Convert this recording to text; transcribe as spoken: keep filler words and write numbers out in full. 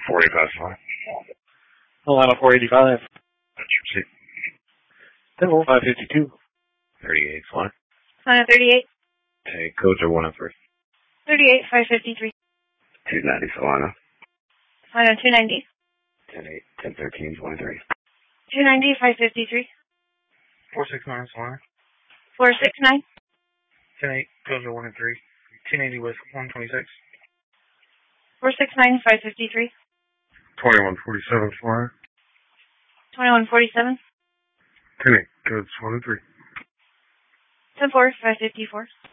forty-five fly. Atlanta four eighty-five. That's your seat. Temple five fifty-two. thirty-eight fly. Atlanta thirty-eight. Hey, codes are one and three. thirty-eight, five fifty-three. two ninety Solana. Atlanta two ninety. ten eight, ten thirteen, twenty-three. two ninety, five fifty-three. four six nine Solana. four six nine. ten eight, codes are one and three. ten eighty with one twenty-six. four six nine, five fifty-three. twenty-one forty-seven Solana. twenty-one forty-seven. ten eight, codes one and three. ten four, five fifty-four.